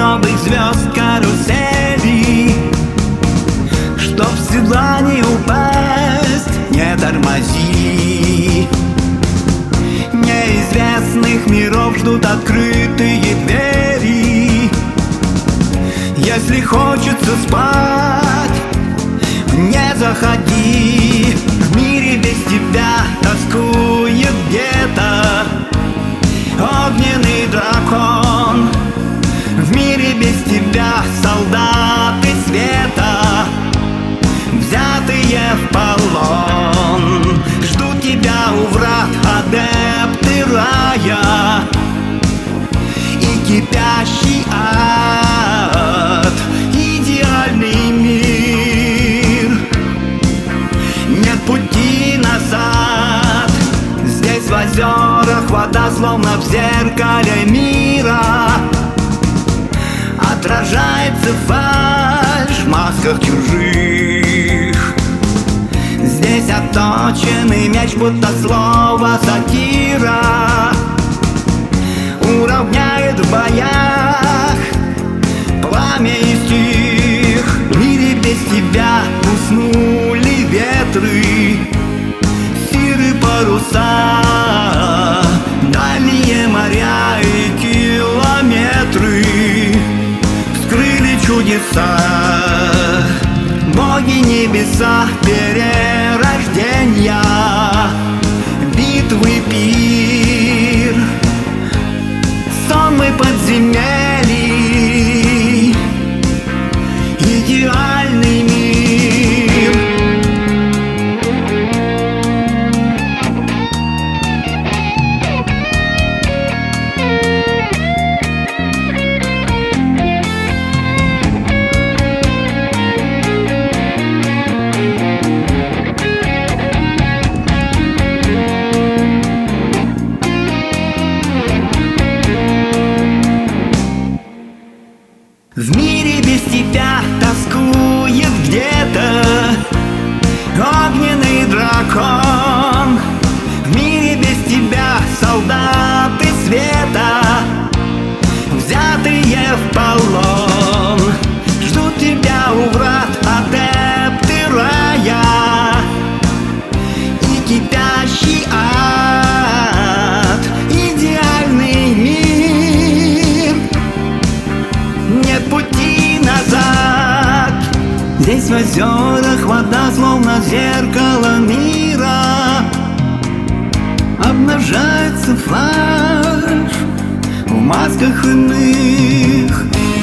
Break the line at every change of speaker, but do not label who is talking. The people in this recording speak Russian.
новых звезд карусели. Чтоб с седла не упасть, не тормози. Неизвестных миров ждут открытые двери. Если хочется спать, не заходи. В мире без тебя тоскует где-то огненный дракон. В мире без тебя солдаты света, взятые в полон. Ждут тебя у врат адепты рая и кипящий ад. Идеальный мир, нет пути назад. Здесь в озерах вода, словно в зеркале мира. Отражается фальшь в масках чужих. Здесь отточенный меч, будто слово сатира, уравняет в боях пламя и стих. В мире без тебя уснули ветры, сиры паруса, дальние моря и километры скрыли чудеса. Боги небеса перерождения, битвы пир, сонмы подземелий, идеальный мир. В мире без тебя тоскует где-то огненный дракон. В мире без тебя солдаты света, взятые в полон. Ждут тебя у врат адепты рая и кипящий ад. Идеальный мир, нет пути назад. Здесь в озерах вода, словно зеркало мира. Обнажается фальшь в масках иных.